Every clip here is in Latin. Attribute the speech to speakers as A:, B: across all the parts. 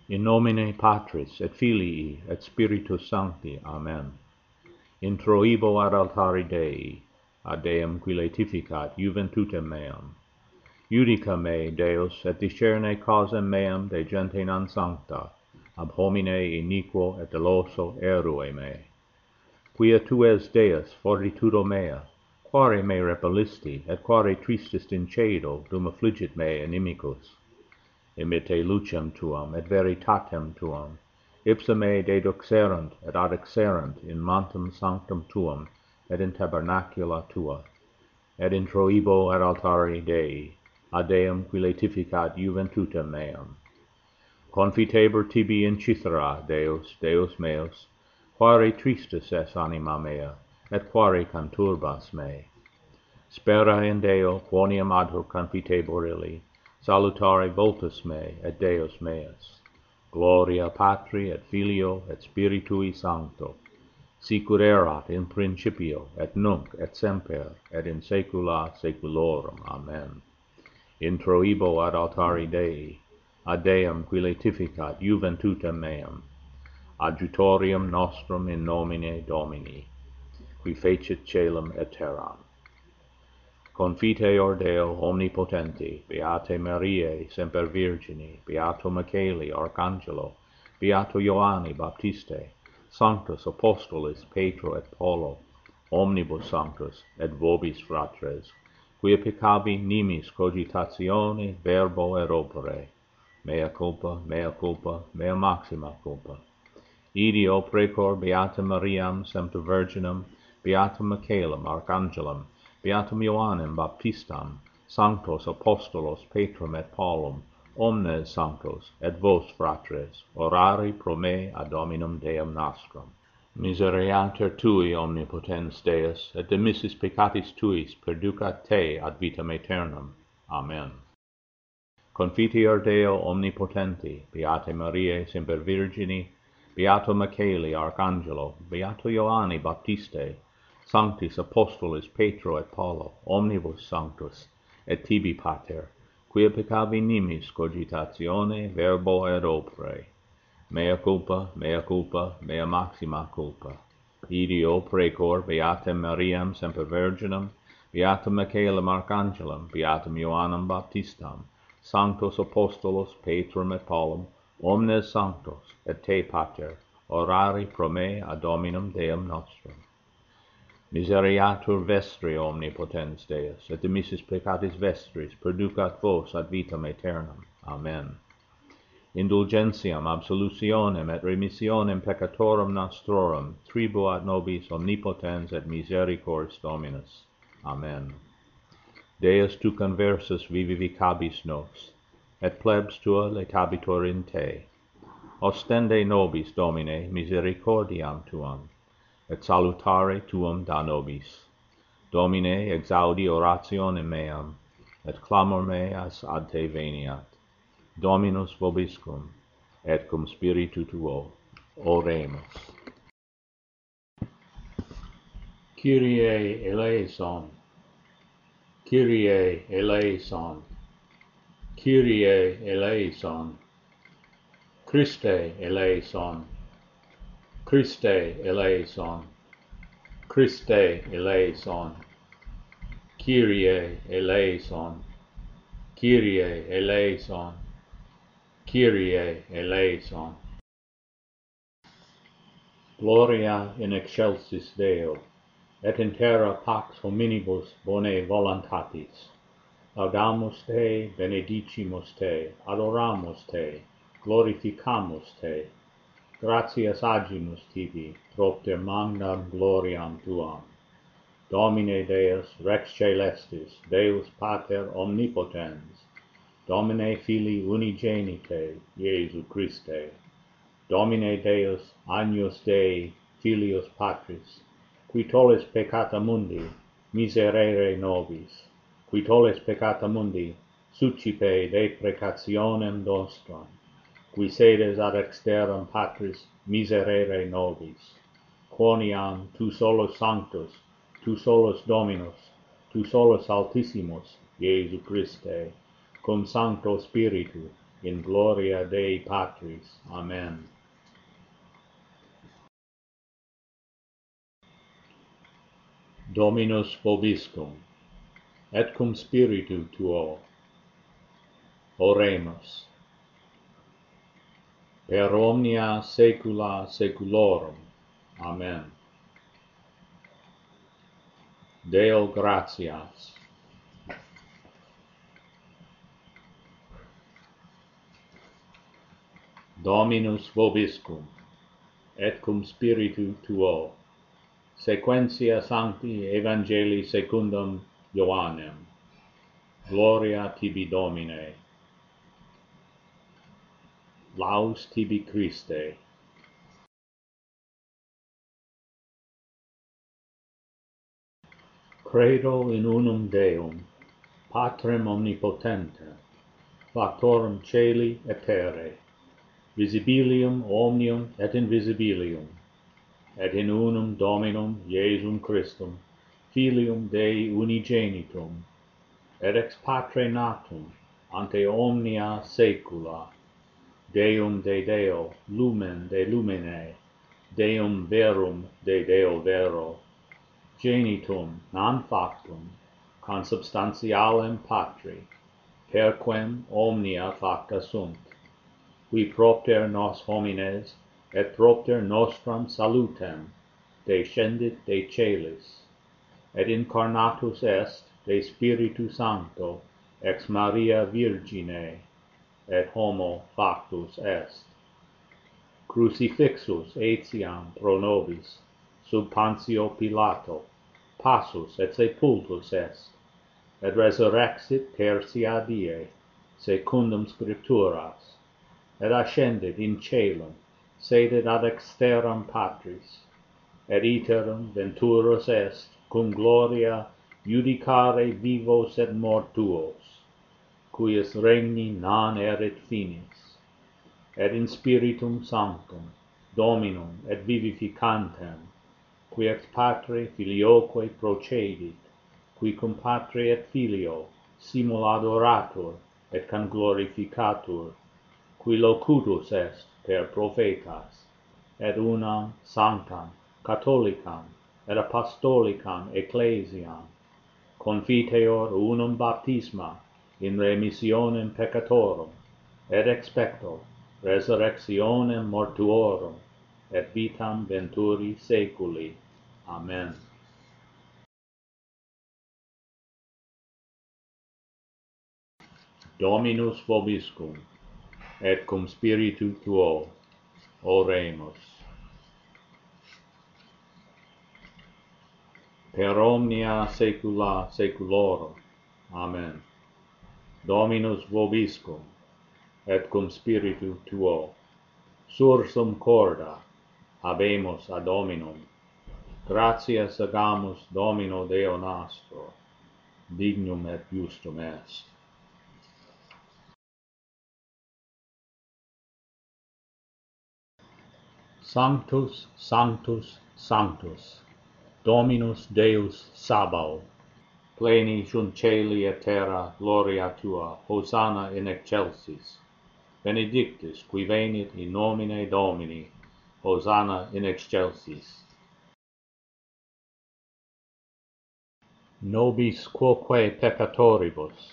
A: In nomine Patris et Filii et Spiritus Sancti. Amen. Introibo ad altare Dei, ad Deum qui laetificat juventutem meam. Judica me, Deus, et discerne causam meam de gente non sancta, ab homine iniquo et doloso erue me. Quia tu es Deus, fortitudo mea, quare me repellisti, et quare tristis in cedo, dum affligit me inimicus. Imite lucem tuam, et veritatem tuam, ipsa me deduxerunt et adduxerunt in montem sanctum tuum, et in tabernacula tua, et introibo ad altare Dei, ad Deum qui laetificat juventutem meam. Confiteber tibi in Cythera, Deus, Deus meus, quare tristis es anima mea, et quare canturbas me. Spera in Deo, quoniam adhuc confitebor illi, salutare voltus me, et Deus meus. Gloria Patri et Filio et Spiritui Sancto, sicur erat in principio, et nunc et semper, et in saecula saeculorum. Amen. Introibo ad altare Dei, ad Deum qui laetificat juventutem meam, adjutorium nostrum in nomine Domini, qui fecit caelum et terram. Confiteor Deo omnipotenti, Beate Mariae semper Virgini, Beato Michaeli Arcangelo, Beato Ioanni Baptiste, Sanctus Apostolis Petro et Paulo, omnibus sanctus et vobis fratres, quia peccavi nimis cogitatione verbo et opere, mea culpa, mea maxima culpa. Ideo precor Beatam Mariam semper Virginum, Beatum Michaelum Archangelum, Beatum Ioannem Baptistam, Sanctos Apostolos Petrum et Paulum, omnes sanctos, et vos, fratres, orari pro me ad Dominum Deum nostrum. Misereater tui, omnipotens Deus, et demissis peccatis tuis perducat te ad vitam aeternam. Amen. Confiteor Deo omnipotenti, Beate Mariae semper Virgini, Beato Michaeli Arcangelo, Beato Ioanni Baptiste, Sanctis Apostolis Petro et Paulo, omnibus sanctus, et tibi pater, quia peccavi nimis cogitatione verbo et opere, mea culpa, mea maxima culpa. Ideo precor Beatam Mariam semper Virginum, Beatum Michaelum Archangelum, Beatum Ioannem Baptistam, Sanctos Apostolos Petrum et Paulum, omnes sanctos, et te pater, orari pro me ad Dominum Deum nostrum. Misereatur vestri omnipotens Deus, et demissis peccatis vestris perducat vos ad vitam aeternam. Amen. Indulgentiam, absolutionem et remissionem peccatorum nostrorum tribuat nobis omnipotens et misericors Dominus. Amen. Deus tu conversus vivificabis nos, et plebs tua letabitur in te. Ostende nobis, Domine, misericordiam tuam, et salutare tuum da nobis. Domine, exaudi orationem meam, et clamor meas ad te veniat. Dominus vobiscum, et cum spiritu tuo. Oremus. Kyrie eleison. Kyrie eleison. Kyrie eleison. Christe eleison. Christe eleison. Christe eleison. Kyrie eleison. Kyrie eleison. Kyrie eleison. Gloria in excelsis Deo, et in terra pax hominibus bone voluntatis. Laudamus te, benedicimus te, adoramus te, glorificamus te. Gratias agimus tibi, propter magnam gloriam tuam. Domine Deus, Rex Celestis, Deus Pater omnipotens, Domine Filii unigenite, Iesu Christe, Domine Deus, Agnus Dei, Filius Patris, qui tollis peccata mundi, miserere nobis, qui tollis peccata mundi, succipe deprecationem nostram, qui sedes ad exterum Patris, miserere nobis, quoniam tu solus sanctus, tu solus Dominus, tu solus Altissimus, Iesu Christe, cum Sancto Spiritu, in gloria Dei Patris. Amen. Dominus vobiscum, et cum spiritu tuo. Oremus. Per omnia saecula saeculorum. Amen. Deo gratias. Dominus vobiscum, et cum spiritu tuo. Sequentia Sancti Evangelii secundum Ioannem. Gloria tibi Domine. Laus tibi Christe. Credo in unum Deum, Patrem omnipotentem, Factorem caeli et terrae, visibilium omnium et invisibilium, et in unum Dominum Iesum Christum, Filium Dei unigenitum, et ex Patre natum ante omnia saecula, Deum de Deo, lumen de lumine, Deum verum de Deo vero, genitum non factum, consubstantialem Patri, per quem omnia facta sunt, qui propter nos homines, et propter nostram salutem, descendit de caelis, et incarnatus est de Spiritu Sancto, ex Maria Virgine, et homo factus est. Crucifixus etiam pro nobis, sub Pantio Pilato, passus et sepultus est, et resurrexit tertia die, secundum Scripturas, et ascendit in caelum, sedet ad exteram Patris, et iterum venturus est, cum gloria judicare vivos et mortuos, cuius regni non erit finis, et in Spiritum Sanctum, Dominum et vivificantem, qui ex Patre Filioque procedit, qui cum Patre et Filio simul adoratur et conglorificatur, qui locutus est per prophetas, et unam sanctam, catholicam, et apostolicam ecclesiam, confiteor unum baptisma in remissionem peccatorum, et expecto resurrectionem mortuorum, et vitam venturi saeculi. Amen. Dominus vobiscum, et cum spiritu tuo. Oremus. Per omnia saecula saeculorum. Amen. Dominus vobiscum, et cum spiritu tuo. Sursum corda, habemus ad Dominum. Gratias agamus Domino Deo nostro, dignum et justum est. Sanctus, Sanctus, Sanctus, Dominus Deus Sabaoth, pleni sunt caeli et terra gloria tua, Hosanna in excelsis. Benedictus qui venit in nomine Domini, Hosanna in excelsis. Nobis quoque peccatoribus,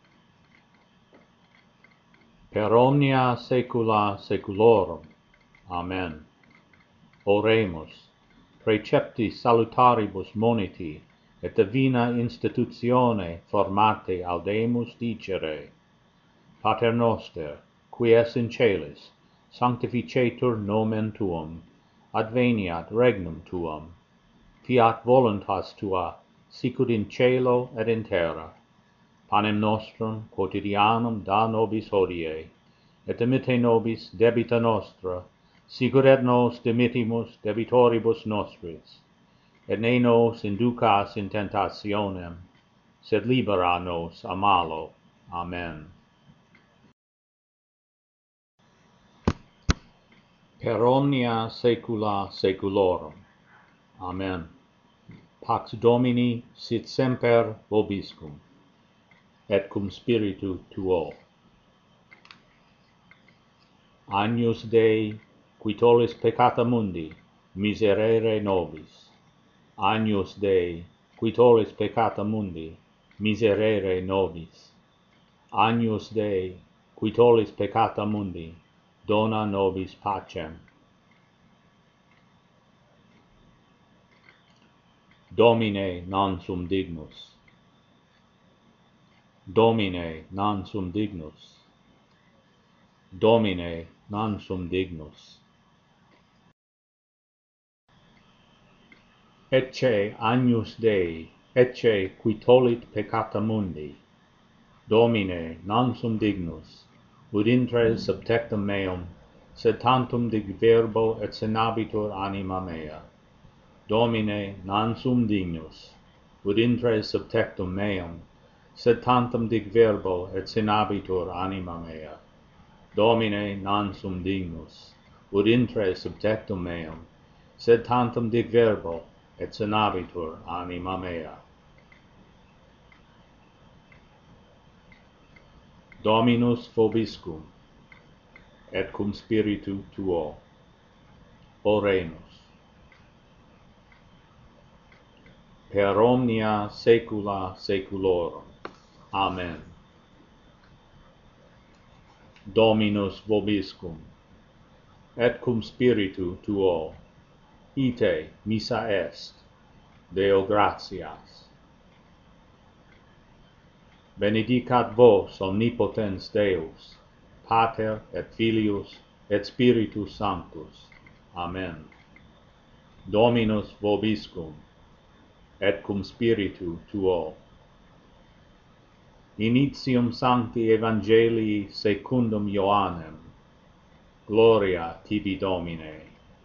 A: per omnia saecula saeculorum. Amen. Oremus, precepti salutaribus moniti, et divina institutione formate audemus dicere. Pater noster, qui es in caelis, sanctificetur nomen tuum, adveniat regnum tuum, fiat voluntas tua, sicut in caelo et in terra. Panem nostrum quotidianum da nobis hodie, et dimitte nobis debita nostra, sicut et nos dimittimus debitoribus nostris, et ne nos inducas in tentationem, sed libera nos a malo. Amen. Per omnia saecula saeculorum. Amen. Pax Domini sit semper vobiscum, et cum spiritu tuo. Agnus Dei, qui tollis peccata mundi, miserere nobis. Agnus Dei, qui tollis peccata mundi, miserere nobis. Agnus Dei, qui tollis peccata mundi, dona nobis pacem. Domine non sum dignus. Domine non sum dignus. Domine non sum dignus. Ecce agnus Dei, ecce qui tollit peccata mundi. Domine non sum dignus, ut intres subtectum meum, sed tantum dig verbo et senabitur anima mea. Domine non sum dignus, ut intres subtectum meum, sed tantum dig verbo et senabitur anima mea. Domine non sum dignus, ut intres subtectum meum, sed tantum dig verbo et senabitur anima mea. Dominus vobiscum, et cum spiritu tuo. Oremus. Per omnia saecula saeculorum. Amen. Dominus vobiscum, et cum spiritu tuo. Ite missa est. Deo gratias. Benedicat vos omnipotens Deus, Pater et Filius et Spiritus Sanctus. Amen. Dominus vobiscum, et cum spiritu tuo. Initium Sancti Evangelii secundum Ioannem. Gloria tibi Domine.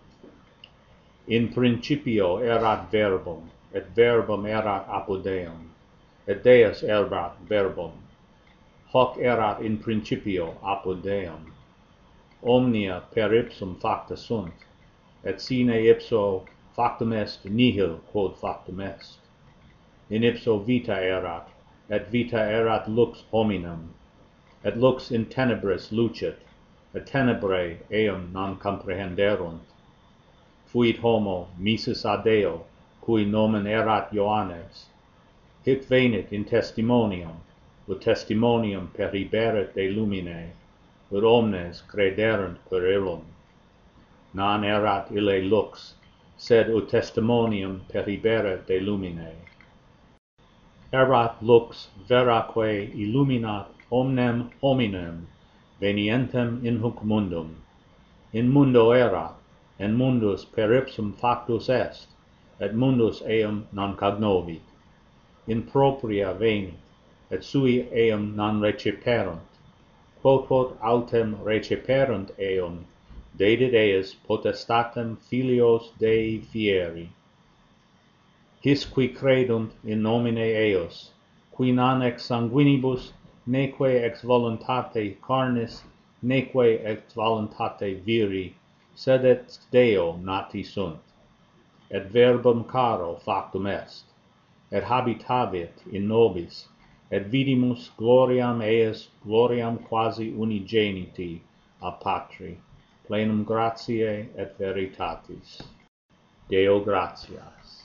A: In principio erat verbum, et verbum erat apud Deum, et Deus erat verbum. Hoc erat in principio apud Deum. Omnia per ipsum facta sunt, et sine ipso factum est nihil quod factum est. In ipso vita erat, et vita erat lux hominum, et lux in tenebris lucet, et tenebrae eum non comprehenderunt. Fuit homo missus ad Deo, cui nomen erat Ioannes. Hic venit in testimonium, ut testimonium periberet de lumine, ut omnes crederunt per illum. Non erat ille lux, sed ut testimonium periberet de lumine. Erat lux veraque illuminat omnem hominem venientem in hoc mundum. In mundo erat, et mundus per ipsum factus est, et mundus eum non cognovit. In propria venit, et sui eum non receperunt. Quod autem receperunt eum, dedit eis potestatem filios Dei fieri. His qui credunt in nomine eius, qui non ex sanguinibus, neque ex voluntate carnis, neque ex voluntate viri, sed ex Deo nati sunt. Et verbum caro factum est, et habitavit in nobis, et vidimus gloriam eius, gloriam quasi unigeniti a Patri, plenum gratiae et veritatis. Deo gratias.